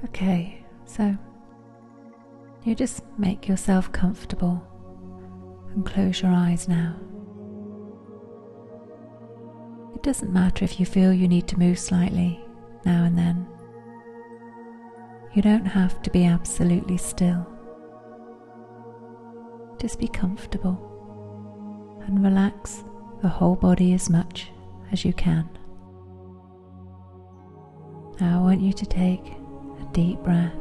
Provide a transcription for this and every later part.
Okay, so you just make yourself comfortable and close your eyes now. It doesn't matter if you feel you need to move slightly now and then. You don't have to be absolutely still. Just be comfortable and relax the whole body as much as you can. Now I want you to take a deep breath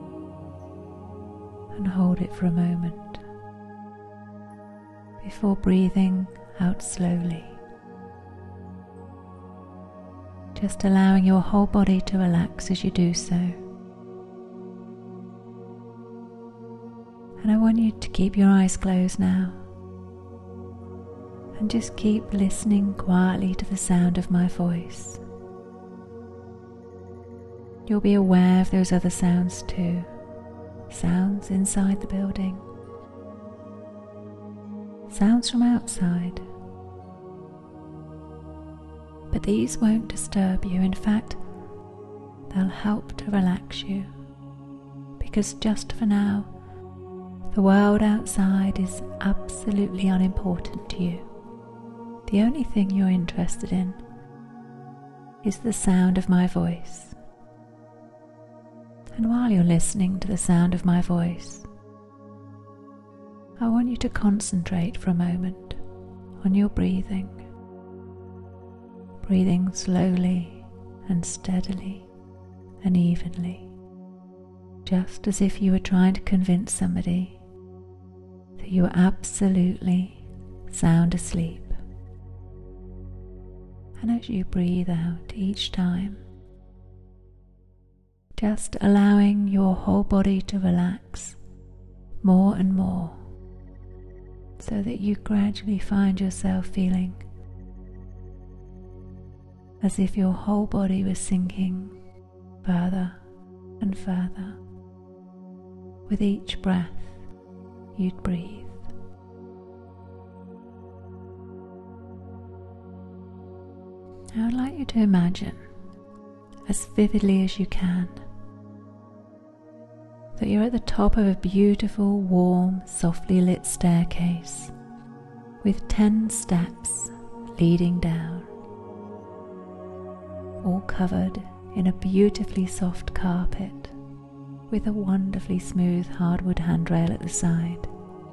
and hold it for a moment before breathing out slowly. Just allowing your whole body to relax as you do so. And I want you to keep your eyes closed now and just keep listening quietly to the sound of my voice. You'll be aware of those other sounds too, sounds inside the building, sounds from outside. But these won't disturb you. In fact, they'll help to relax you, because just for now, the world outside is absolutely unimportant to you. The only thing you're interested in is the sound of my voice. And while you're listening to the sound of my voice, I want you to concentrate for a moment on your breathing. Breathing slowly and steadily and evenly, just as if you were trying to convince somebody that you are absolutely sound asleep. And as you breathe out each time, just allowing your whole body to relax more and more, so that you gradually find yourself feeling as if your whole body was sinking further and further with each breath you'd breathe. Now I'd like you to imagine, as vividly as you can, that you're at the top of a beautiful, warm, softly lit staircase with 10 steps leading down, all covered in a beautifully soft carpet with a wonderfully smooth hardwood handrail at the side.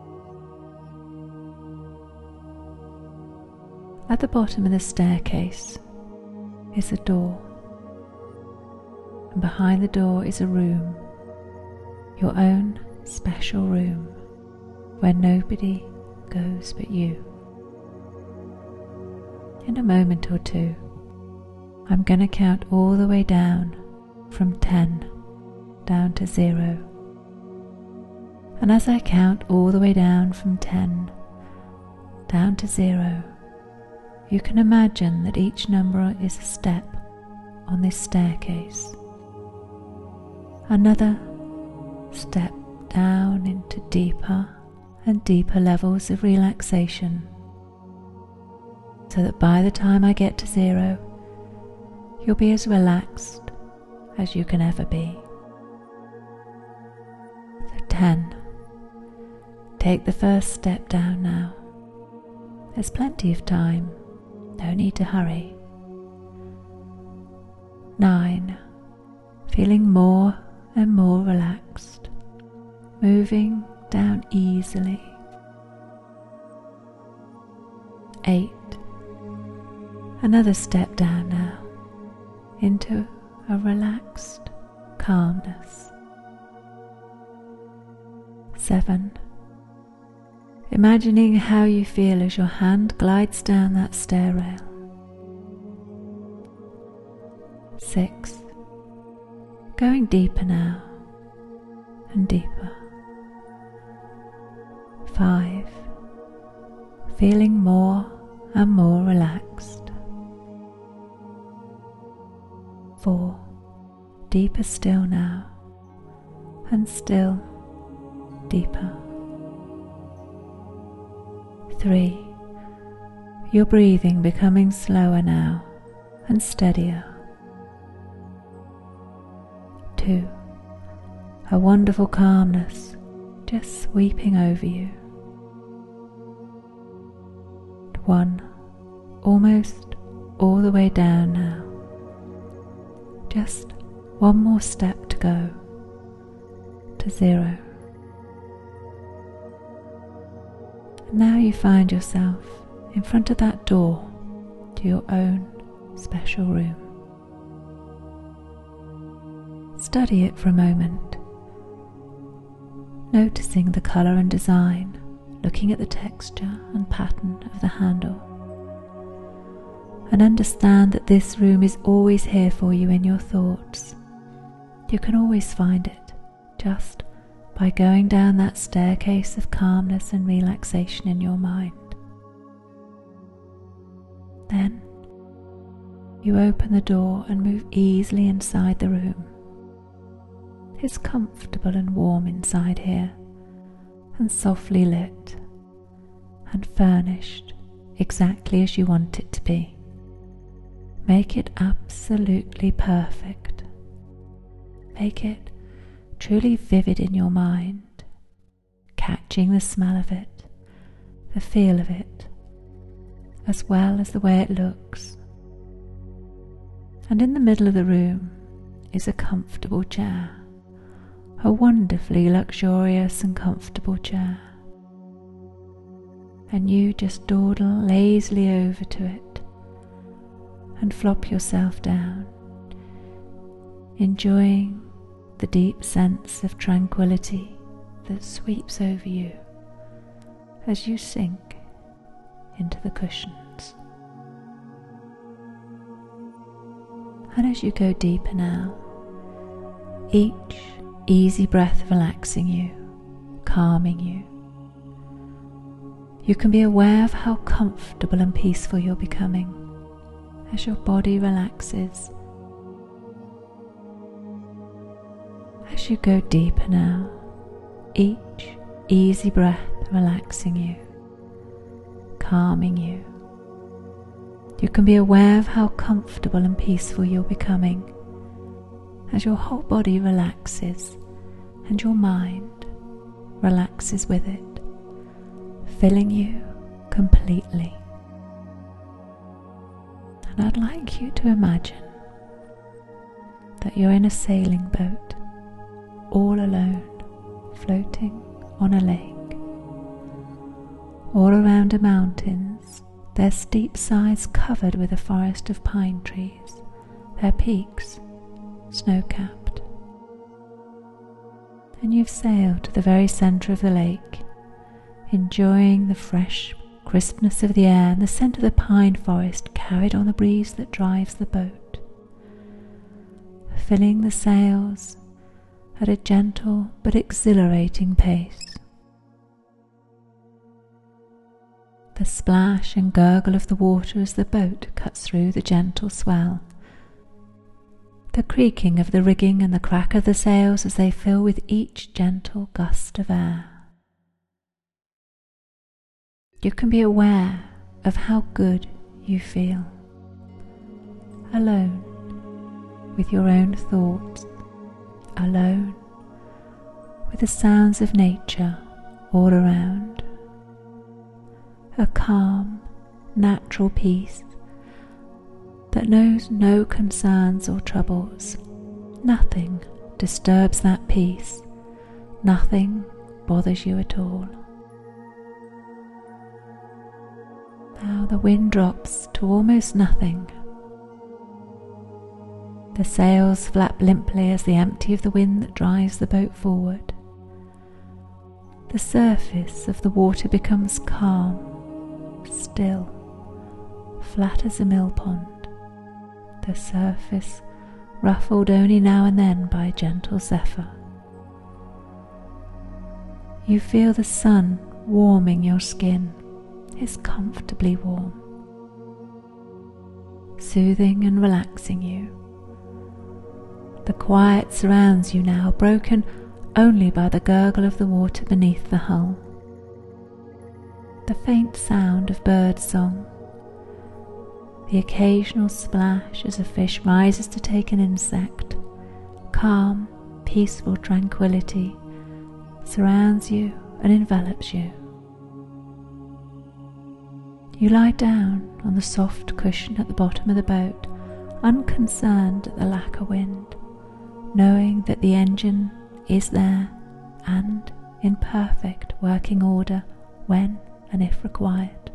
At the bottom of the staircase is a door, and behind the door is a room, your own special room, where nobody goes but you. In a moment or two, I'm going to count all the way down from 10 down to 0. And as I count all the way down from 10 down to 0, you can imagine that each number is a step on this staircase. Another step down into deeper and deeper levels of relaxation, so that by the time I get to 0, you'll be as relaxed as you can ever be. So 10. Take the first step down now. There's plenty of time, no need to hurry. 9. Feeling more and more relaxed, moving down easily. 8. Another step down now into a relaxed calmness. 7. Imagining how you feel as your hand glides down that stair rail. 6. Going deeper now and deeper. 5. Feeling more and more relaxed. 4. Deeper still now, and still deeper. 3. Your breathing becoming slower now and steadier. 2. a wonderful calmness just sweeping over you. 1, almost all the way down now. Just one more step to go to 0. And now you find yourself in front of that door to your own special room. Study it for a moment, noticing the colour and design, looking at the texture and pattern of the handle, and understand that this room is always here for you in your thoughts. You can always find it just by going down that staircase of calmness and relaxation in your mind. Then you open the door and move easily inside the room. It's comfortable and warm inside here, and softly lit, and furnished exactly as you want it to be. Make it absolutely perfect. Make it truly vivid in your mind, catching the smell of it, the feel of it, as well as the way it looks. And in the middle of the room is a comfortable chair, a wonderfully luxurious and comfortable chair. And you just dawdle lazily over to it and flop yourself down, enjoying the deep sense of tranquility that sweeps over you as you sink into the cushions. And as you go deeper now, each easy breath relaxing you, calming you, you can be aware of how comfortable and peaceful you're becoming as your body relaxes. As you go deeper now, each easy breath relaxing you, calming you, you can be aware of how comfortable and peaceful you're becoming as your whole body relaxes and your mind relaxes with it, filling you completely. And I'd like you to imagine that you're in a sailing boat, all alone, floating on a lake. All around are mountains, their steep sides covered with a forest of pine trees, their peaks snow-capped. And you've sailed to the very centre of the lake, enjoying the fresh crispness of the air and the scent of the pine forest carried on the breeze that drives the boat, filling the sails at a gentle but exhilarating pace. The splash and gurgle of the water as the boat cuts through the gentle swell, the creaking of the rigging and the crack of the sails as they fill with each gentle gust of air. You can be aware of how good you feel, alone with your own thoughts, alone with the sounds of nature all around. A calm, natural peace that knows no concerns or troubles. Nothing disturbs that peace. Nothing bothers you at all. Now the wind drops to almost nothing. The sails flap limply as the empty of the wind that drives the boat forward. The surface of the water becomes calm, still, flat as a mill pond. The surface ruffled only now and then by a gentle zephyr. You feel the sun warming your skin. It's comfortably warm, soothing and relaxing you. The quiet surrounds you now, broken only by the gurgle of the water beneath the hull, the faint sound of bird song, the occasional splash as a fish rises to take an insect. Calm, peaceful tranquility surrounds you and envelops you. You lie down on the soft cushion at the bottom of the boat, unconcerned at the lack of wind, knowing that the engine is there and in perfect working order when and if required.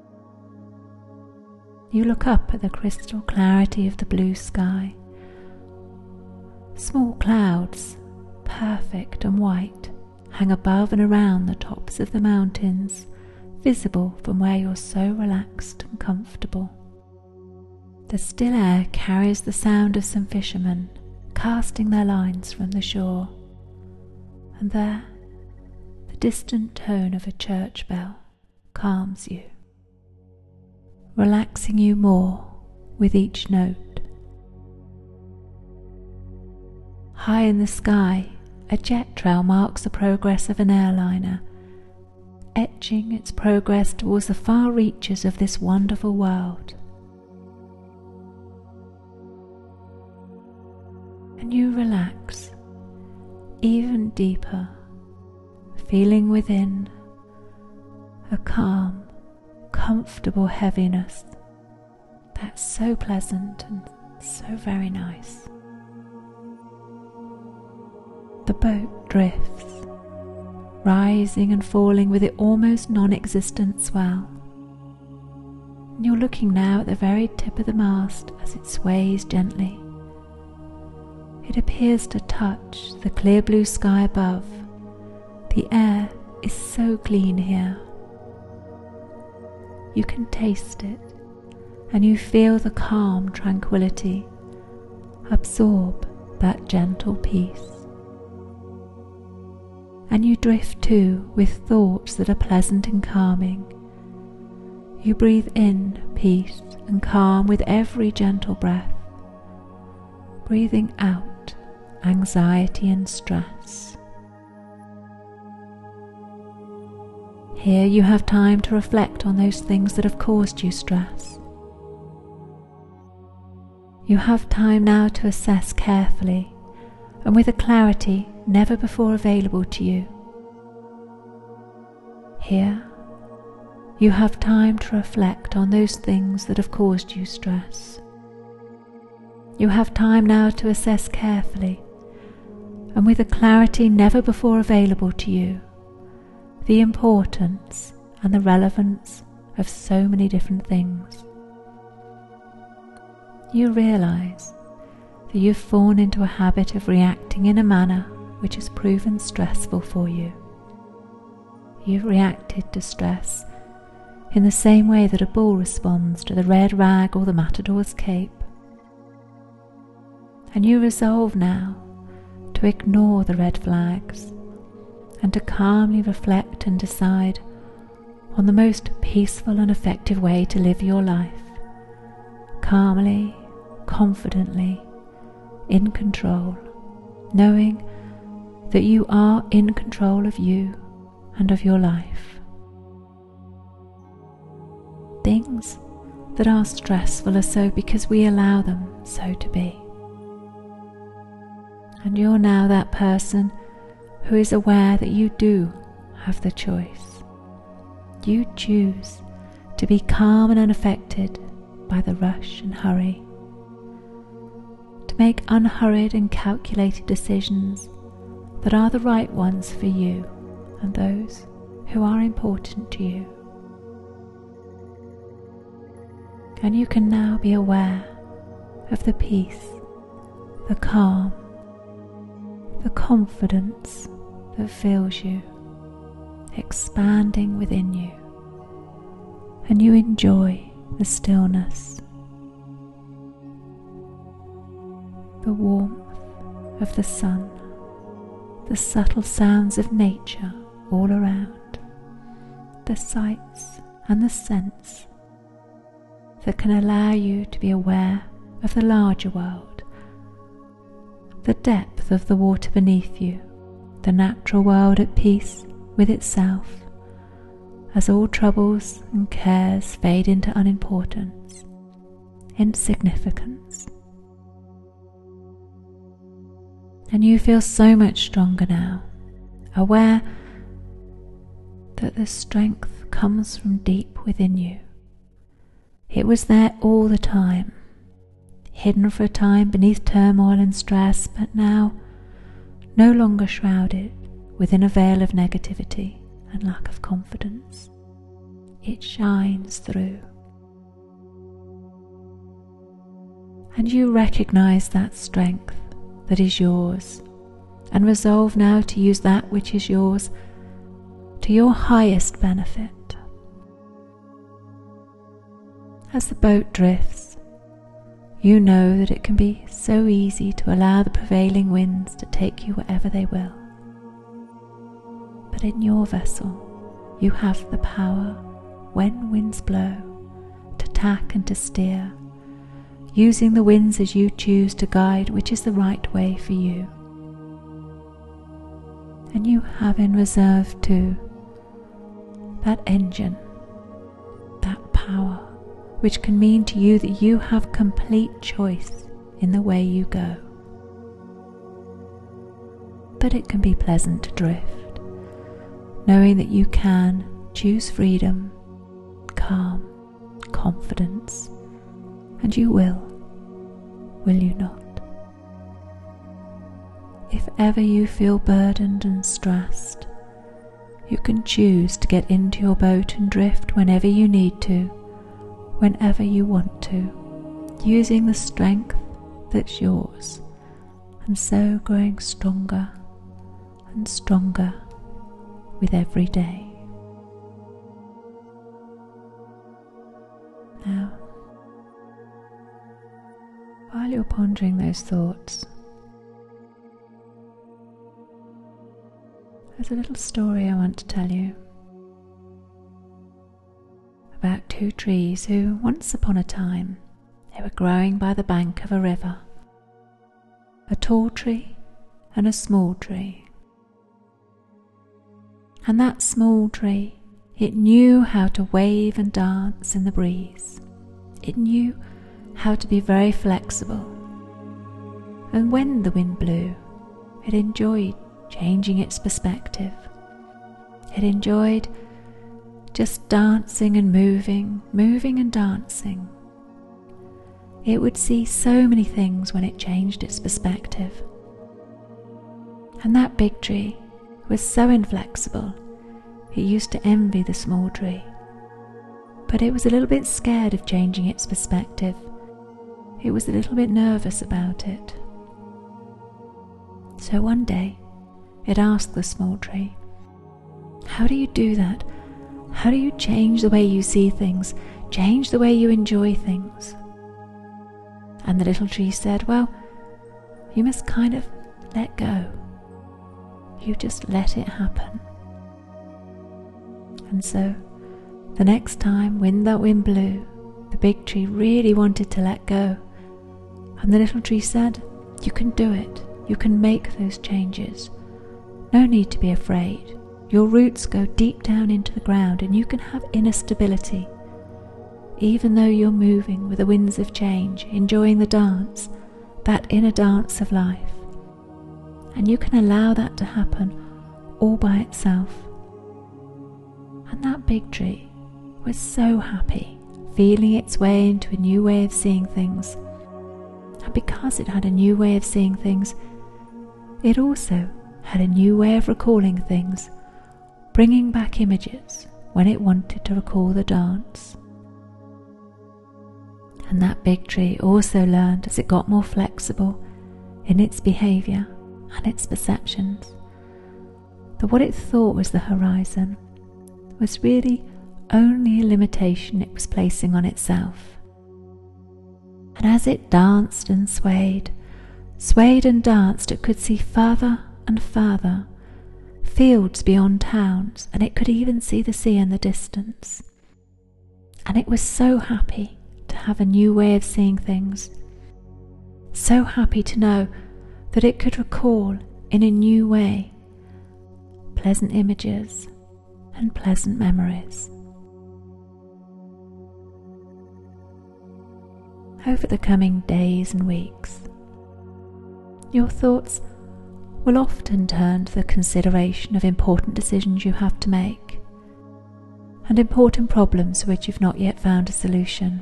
You look up at the crystal clarity of the blue sky. Small clouds, perfect and white, hang above and around the tops of the mountains, visible from where you're so relaxed and comfortable. The still air carries the sound of some fishermen casting their lines from the shore, and there the distant tone of a church bell calms you, relaxing you more with each note. High in the sky, a jet trail marks the progress of an airliner, etching its progress towards the far reaches of this wonderful world. And you relax even deeper, feeling within a calm, comfortable heaviness that's so pleasant and so very nice. The boat drifts, rising and falling with the almost non-existent swell. And you're looking now at the very tip of the mast as it sways gently. It appears to touch the clear blue sky above. The air is so clean here. You can taste it, and you feel the calm tranquility absorb that gentle peace. And you drift too with thoughts that are pleasant and calming. You breathe in peace and calm with every gentle breath, breathing out anxiety and stress. Here you have time to reflect on those things that have caused you stress. You have time now to assess carefully and with a clarity never before available to you. Here, you have time to reflect on those things that have caused you stress. You have time now to assess carefully and with a clarity never before available to you the importance and the relevance of so many different things. You realize that you've fallen into a habit of reacting in a manner which has proven stressful for you. You've reacted to stress in the same way that a bull responds to the red rag or the matador's cape. And you resolve now to ignore the red flags and to calmly reflect and decide on the most peaceful and effective way to live your life, calmly, confidently, in control, knowing that you are in control of you and of your life. Things that are stressful are so because we allow them so to be. And you're now that person who is aware that you do have the choice. You choose to be calm and unaffected by the rush and hurry, to make unhurried and calculated decisions that are the right ones for you and those who are important to you. And you can now be aware of the peace, the calm, the confidence that fills you, expanding within you, and you enjoy the stillness, the warmth of the sun, the subtle sounds of nature all around, the sights and the scents that can allow you to be aware of the larger world, the depth of the water beneath you, the natural world at peace with itself, as all troubles and cares fade into unimportance, insignificance. And you feel so much stronger now, aware that the strength comes from deep within you. It was there all the time, hidden for a time beneath turmoil and stress, but now no longer shrouded within a veil of negativity and lack of confidence. It shines through. And you recognize that strength that is yours, and resolve now to use that which is yours to your highest benefit. As the boat drifts, you know that it can be so easy to allow the prevailing winds to take you wherever they will. But in your vessel, you have the power, when winds blow, to tack and to steer, using the winds as you choose to guide which is the right way for you. And you have in reserve too that engine, that power, which can mean to you that you have complete choice in the way you go. But it can be pleasant to drift, knowing that you can choose freedom, calm, confidence, and you will you not? If ever you feel burdened and stressed, you can choose to get into your boat and drift whenever you need to, whenever you want to, using the strength that's yours, and so growing stronger and stronger with every day. Now, while you're pondering those thoughts, there's a little story I want to tell you about two trees who, once upon a time, they were growing by the bank of a river. A tall tree and a small tree. And that small tree, it knew how to wave and dance in the breeze. It knew how to be very flexible. And when the wind blew, it enjoyed changing its perspective. It enjoyed just dancing and moving and dancing. It would see so many things when it changed its perspective. And that big tree was so inflexible, it used to envy the small tree. But it was a little bit scared of changing its perspective. It was a little bit nervous about it. So one day, it asked the small tree, "How do you do that? How do you change the way you see things, change the way you enjoy things?" And the little tree said, "Well, you must kind of let go. You just let it happen." And so, the next time when that wind blew, the big tree really wanted to let go. And the little tree said, "You can do it. You can make those changes. No need to be afraid. Your roots go deep down into the ground and you can have inner stability. Even though you're moving with the winds of change, enjoying the dance, that inner dance of life. And you can allow that to happen all by itself." And that big tree was so happy, feeling its way into a new way of seeing things. And because it had a new way of seeing things, it also had a new way of recalling things, bringing back images when it wanted to recall the dance. And that big tree also learned, as it got more flexible in its behaviour and its perceptions, that what it thought was the horizon was really only a limitation it was placing on itself. And as it danced and swayed and danced, it could see further and further, fields beyond towns, and it could even see the sea in the distance. And it was so happy to have a new way of seeing things, so happy to know that it could recall in a new way pleasant images and pleasant memories. Over the coming days and weeks, your thoughts will often turn to the consideration of important decisions you have to make and important problems for which you've not yet found a solution.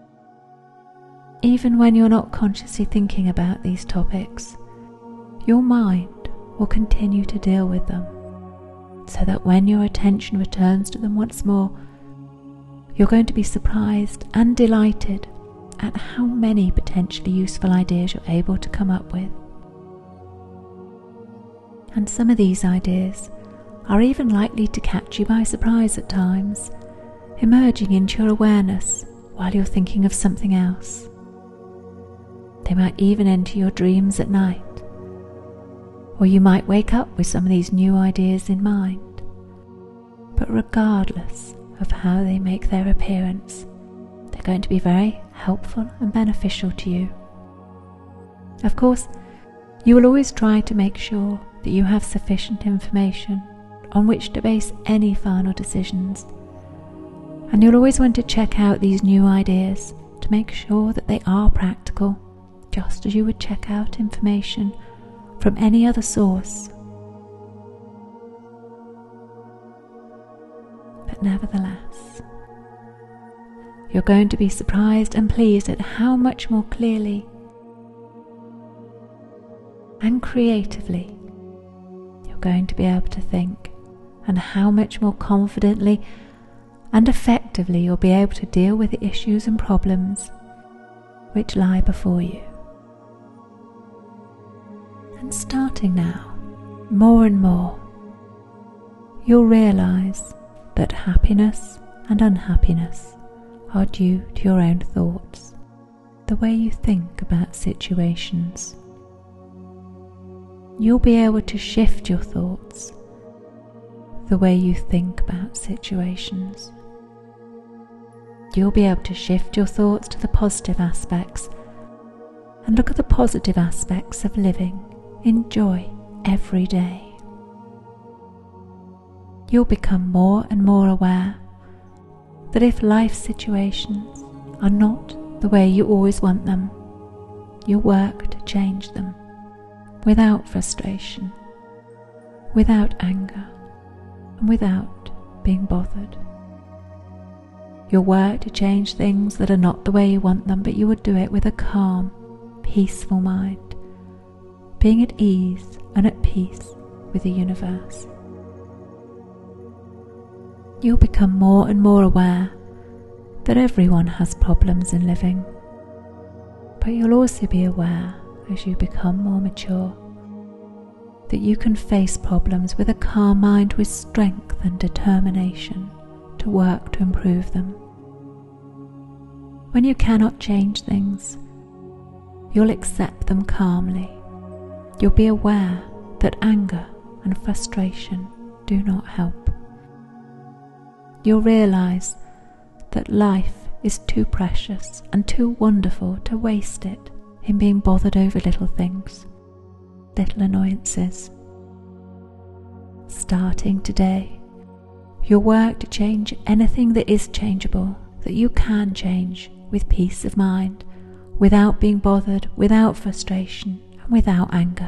Even when you're not consciously thinking about these topics, your mind will continue to deal with them, so that when your attention returns to them once more, you're going to be surprised and delighted at how many potentially useful ideas you're able to come up with. And some of these ideas are even likely to catch you by surprise at times, emerging into your awareness while you're thinking of something else. They might even enter your dreams at night, or you might wake up with some of these new ideas in mind. But regardless of how they make their appearance, they're going to be very helpful and beneficial to you. Of course, you will always try to make sure that you have sufficient information on which to base any final decisions, and you'll always want to check out these new ideas to make sure that they are practical, just as you would check out information from any other source. But nevertheless, you're going to be surprised and pleased at how much more clearly and creatively you're going to be able to think, and how much more confidently and effectively you'll be able to deal with the issues and problems which lie before you. And starting now, more and more, you'll realize that happiness and unhappiness are due to your own thoughts, the way you think about situations. You'll be able to shift your thoughts, the way you think about situations. You'll be able to shift your thoughts to the positive aspects and look at the positive aspects of living. Enjoy every day. You'll become more and more aware that if life situations are not the way you always want them, you'll work to change them without frustration, without anger, and without being bothered. You'll work to change things that are not the way you want them, but you will do it with a calm, peaceful mind, being at ease and at peace with the universe. You'll become more and more aware that everyone has problems in living, but you'll also be aware, as you become more mature, that you can face problems with a calm mind, with strength and determination to work to improve them. When you cannot change things, you'll accept them calmly. You'll be aware that anger and frustration do not help. You'll realize that life is too precious and too wonderful to waste it in being bothered over little things, little annoyances. Starting today, you'll work to change anything that is changeable, that you can change with peace of mind, without being bothered, without frustration, and without anger.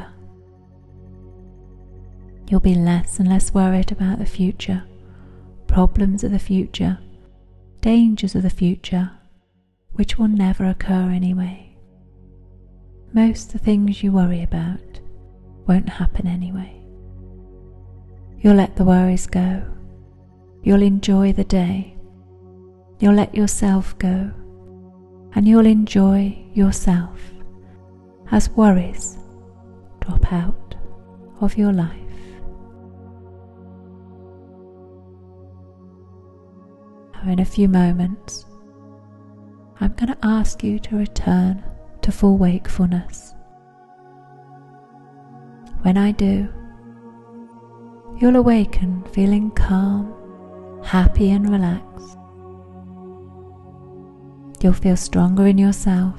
You'll be less and less worried about the future, problems of the future, dangers of the future, which will never occur anyway. Most of the things you worry about won't happen anyway. You'll let the worries go. You'll enjoy the day. You'll let yourself go, and you'll enjoy yourself as worries drop out of your life. Now, in a few moments, I'm going to ask you to return to full wakefulness. When I do, you'll awaken feeling calm, happy and relaxed. You'll feel stronger in yourself,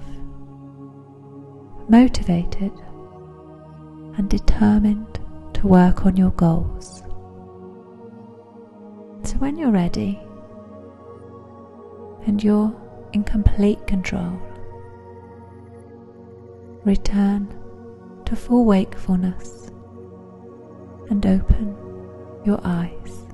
motivated and determined to work on your goals. So when you're ready and you're in complete control, return to full wakefulness and open your eyes.